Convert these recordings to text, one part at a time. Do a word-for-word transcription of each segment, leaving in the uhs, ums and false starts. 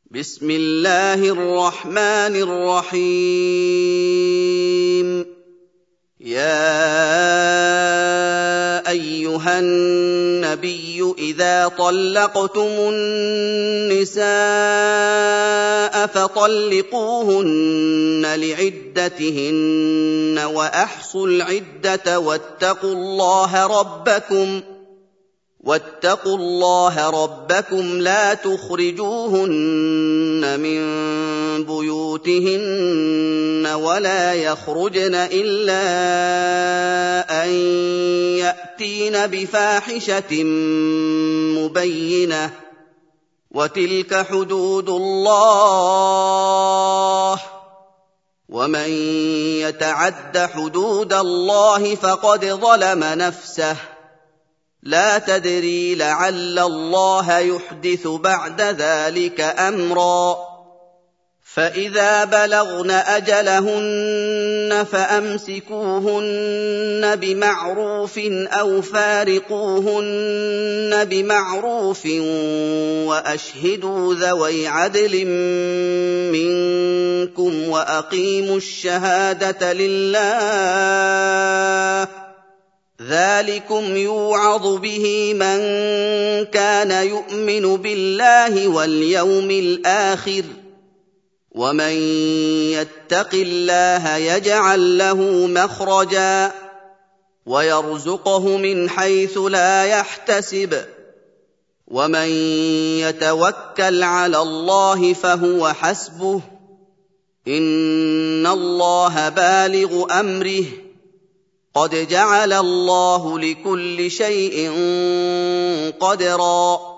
بسم الله الرحمن الرحيم يا أيها النبي إذا طلقتم النساء فطلقوهن لعدتهن وأحصوا العدة واتقوا الله ربكم واتقوا الله ربكم لا تخرجوهن من بيوتهن ولا يخرجن إلا أن يأتين بفاحشة مبينة وتلك حدود الله ومن يتعد حدود الله فقد ظلم نفسه لا تدري لعل الله يحدث بعد ذلك أمرا فإذا بلغن أجلهن فأمسكوهن بمعروف أو فارقوهن بمعروف وأشهدوا ذوي عدل منكم وأقيموا الشهادة لله ذلكم يوعظ به من كان يؤمن بالله واليوم الآخر ومن يتق الله يجعل له مخرجا ويرزقه من حيث لا يحتسب ومن يتوكل على الله فهو حسبه إن الله بالغ أمره قد جعل الله لكل شيء قدرا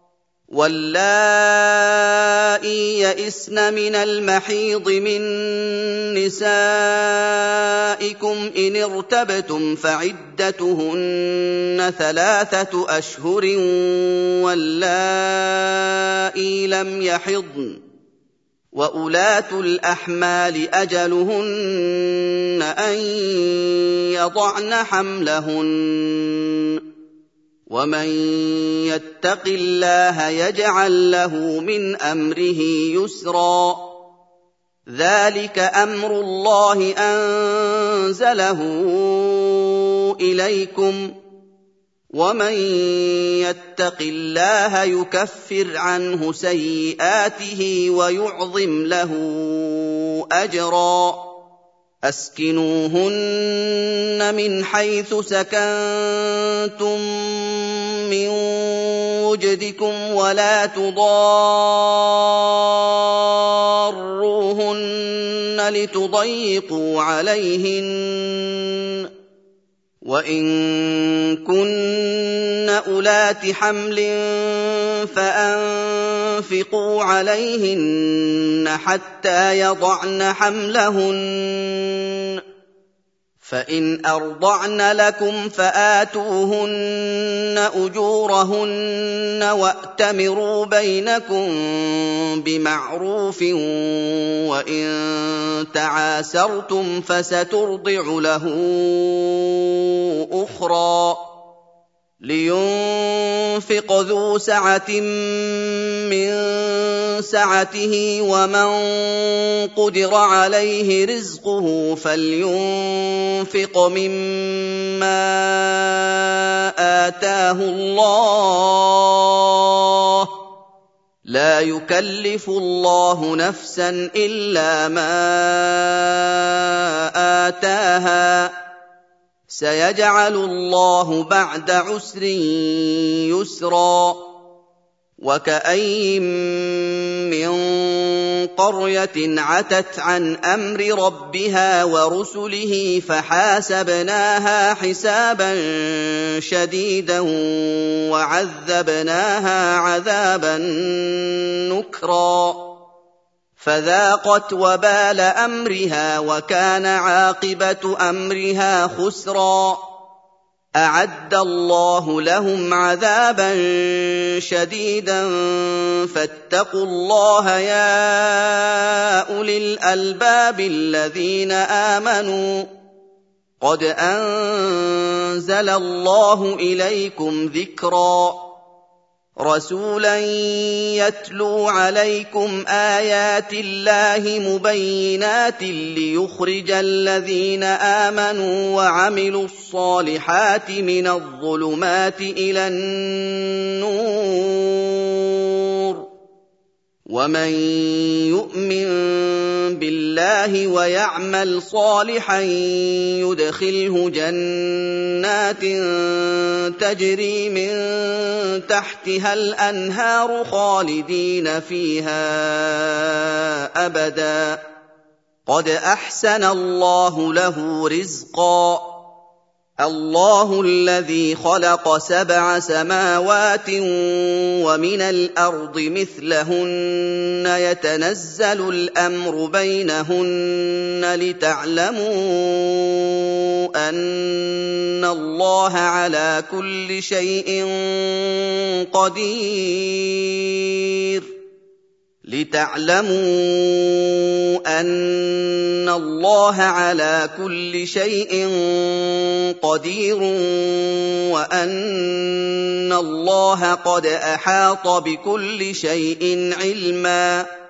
واللائي يئسن من المحيض من نسائكم إن ارتبتم فعدتهن ثلاثة أشهر واللائي لم يحضن وأولاة الأحمال أجلهن أن يضعن حملهن ومن يتق الله يجعل له من أمره يسرا ذلك أمر الله أنزله إليكم ومن يتق الله يكفر عنه سيئاته ويعظم له أجرا أسكنوهن من حيث سكنتم من وجدكم ولا تضاروهن لتضيقوا عليهن وإن كن أولات حمل فأنفقوا عليهن حتى يضعن حملهن فإن أرضعن لكم فآتوهن أجورهن وأتمروا بينكم بمعروف وإن تعاسرتم فسترضع له أخرى لينفق ذو سعة من سعته ومن قدر عليه رزقه فلينفق مما آتاه الله لا يكلف الله نفسا إلا ما آتاها سيجعل الله بعد عسر يسرا وكأين من قرية عتت عن أمر ربها ورسله فحاسبناها حسابا شديدا وعذبناها عذابا نكرا فذاقت وبال أمرها وكان عاقبة أمرها خسرا أعد الله لهم عذابا شديدا فاتقوا الله يا أولي الألباب الذين آمنوا قد أنزل الله إليكم ذكرا رَسُولًا يَتْلُو عَلَيْكُمْ آيَاتِ اللَّهِ مُبَيِّنَاتٍ لِّيُخْرِجَ الَّذِينَ آمَنُوا وَعَمِلُوا الصَّالِحَاتِ مِنَ الظُّلُمَاتِ إِلَى النُّورِ ۚ وَمَن يُؤْمِن بِاللَّهِ وَيَعْمَلْ صَالِحًا يُدْخِلْهُ جَنَّاتٍ تَجْرِي مِن تَحْتِهَا الْأَنْهَارُ خَالِدِينَ فِيهَا أَبَدًا ۖ قَدْ أَحْسَنَ اللَّهُ لَهُ رِزْقًا. اللَّهُ الَّذِي خَلَقَ سَبْعَ سَمَاوَاتٍ وَمِنَ الْأَرْضِ مِثْلَهُنَّ يَتَنَزَّلُ الْأَمْرُ بَيْنَهُنَّ لِتَعْلَمُوا أَنَّ اللَّهَ عَلَىٰ كُلِّ شَيْءٍ قَدِيرٌ لِتَعْلَمُوا أَنَّ اللَّهَ عَلَىٰ كُلِّ شَيْءٍ قَدِيرٌ وَأَنَّ اللَّهَ قَدْ أَحَاطَ بِكُلِّ شَيْءٍ عِلْمًا